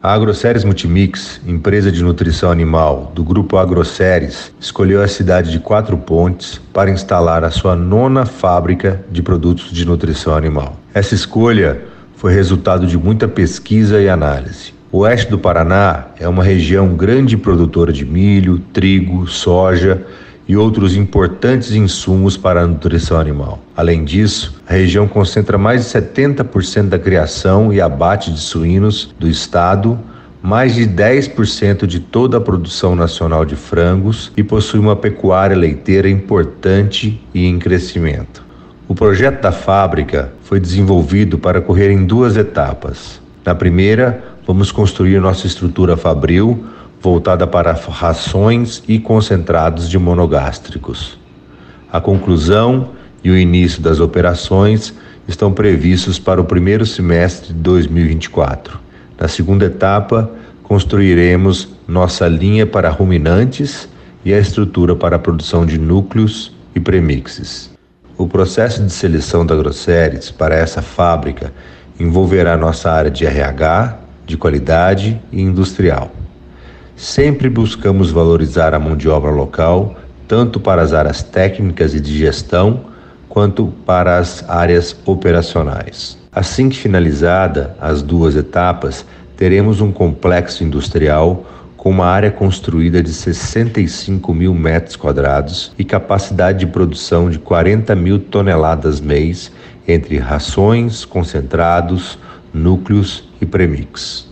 A Agroceres Multimix, empresa de nutrição animal do grupo Agroceres, escolheu a cidade de Quatro Pontes para instalar a sua 9ª fábrica de produtos de nutrição animal. Essa escolha foi resultado de muita pesquisa e análise. O oeste do Paraná é uma região grande produtora de milho, trigo, soja e outros importantes insumos para a nutrição animal. Além disso, a região concentra mais de 70% da criação e abate de suínos do estado, mais de 10% de toda a produção nacional de frangos e possui uma pecuária leiteira importante e em crescimento. O projeto da fábrica foi desenvolvido para ocorrer em 2 etapas. Na primeira, vamos construir nossa estrutura fabril, voltada para rações e concentrados de monogástricos. A conclusão e o início das operações estão previstos para o primeiro semestre de 2024. Na segunda etapa, construiremos nossa linha para ruminantes e a estrutura para a produção de núcleos e premixes. O processo de seleção da Agroceres para essa fábrica envolverá nossa área de RH, de qualidade e industrial. Sempre buscamos valorizar a mão de obra local, tanto para as áreas técnicas e de gestão, quanto para as áreas operacionais. Assim que finalizada as 2 etapas, teremos um complexo industrial com uma área construída de 65 mil metros quadrados e capacidade de produção de 40 mil toneladas mês entre rações, concentrados, núcleos e premix.